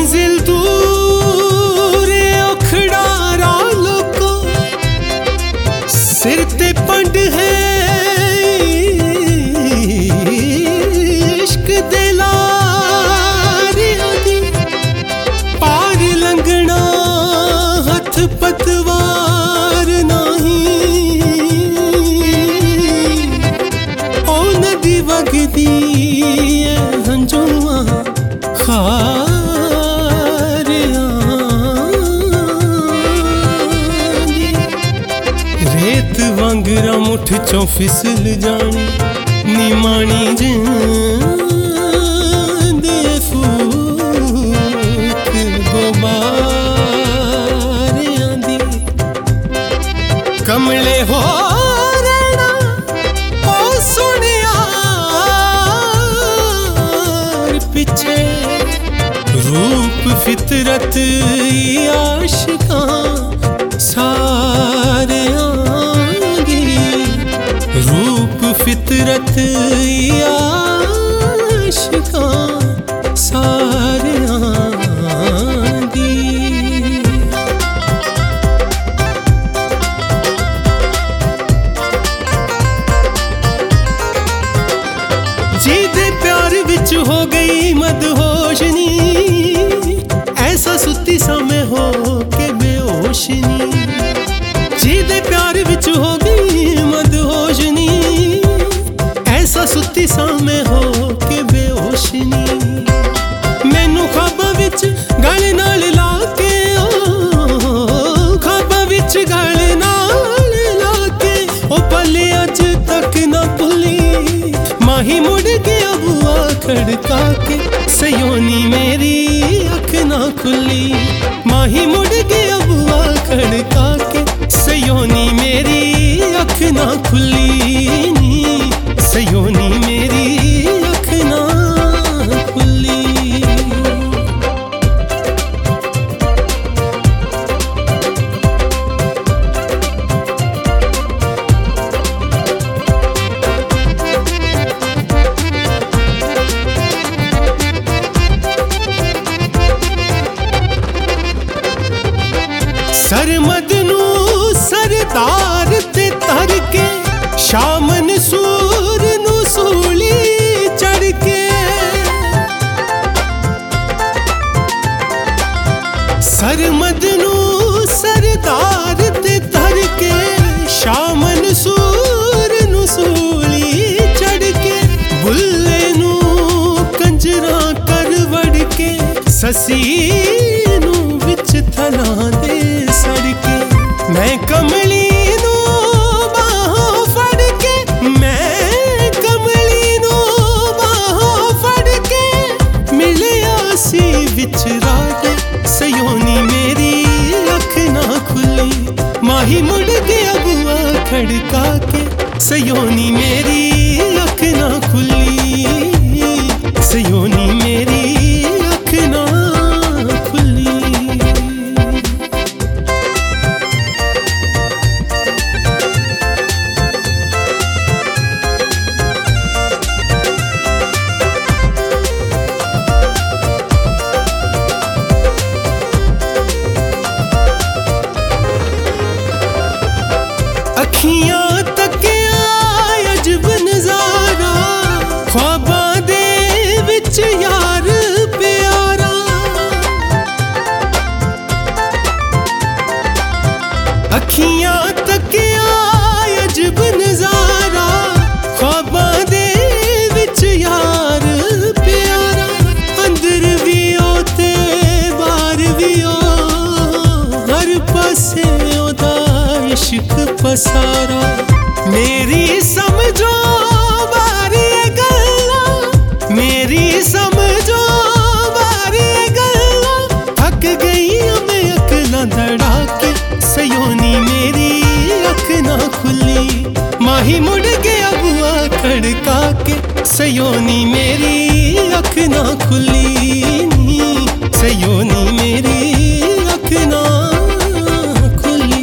मंजिल दूर उखड़ा लोको सिर ते पंड है इश्क दे लारियां दी पार लंघना हथ पतवार नहीं ओ नदी वगदी है हंजुआ रेत वांगरा मुठ चों फिसल जानी नीमानी जिंदे फूक गोबारियां दी कमले हो रहना ओ सुनिया पिछे रूप फितरत आशिकां सारे आंगी रूप फितरत आशिकां सारे आंगी जी दे प्यार विच हो गई मदहोशनी ऐसा सुती समय हो के बेहोशनी जी दे प्यार विच हो गई मदहोशनी ऐसा सुती समय हो के बेहोशनी मैनू ख्वाबां विच गल नाल ला के ख्वाबां विच गल नाल ला के ओ पल अज तक ना भुली माही मुड़ गया बुआ खड़का के सयोनी मेरी अख ना खुली माही मुड़ गया बुआ खड़का के सयोनी मेरी अख ना खुली सयोनी मेरी अख ना खुली सरमद नू सरदार ते तर के शामन सूर नू सूली चढ़ के सरमद नू सरदार ते तर के शामन सूर नू सूली चढ़ के बुल्ले नू कंजरा कर वड़ के ससी नू विच थला दे सड़के मैं कमली नू बाहों फड़ के मैं कमली नू बाहों फड़ के मिले आसी विच रात सयोनी मेरी अख ना खुली माही मुड़ गया बुआ खड़का के सयोनी मेरी अख ना खुली सयोनी मेरी अख ना खुली अखियां तकिया अजब नजारा ख्वाबां दे विच यार प्यारा अखियां तकिया अजब नजारा ख्वाबां दे विच यार प्यारा अंदर भी ओ ते बाहर भी ओ हर पासे ओदा इश्क पसारा मेरी समझो बारी गल्ला मेरी समझो बारी गल्ला थक गई मैं अकला दड़ा के सयोनी मेरी अख ना खुली माही मुड़ गया बुआ खड़का के सयोनी मेरी अख ना खुली सयोनी मेरी अख ना खुली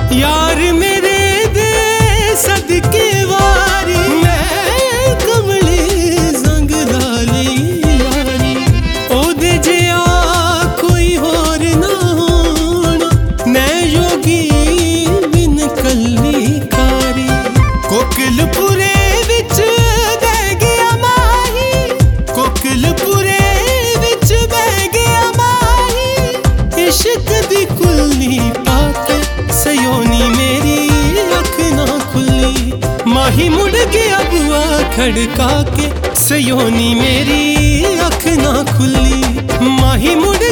यार मेरे दे सदके वारी मैं कमली संग लाली यारी ओदे जिया कोई होर ना होना मैं योगी बिन कली कारी कोकिलपुरे विच बह गया माही कोकिलपुरे विच बह गया माही इश्क दी कुल्ली पाके सयोनी मेरी अख ना खुली माही मुड़ गया बुआ खड़का के सयोनी मेरी अख ना खुली माही मुड़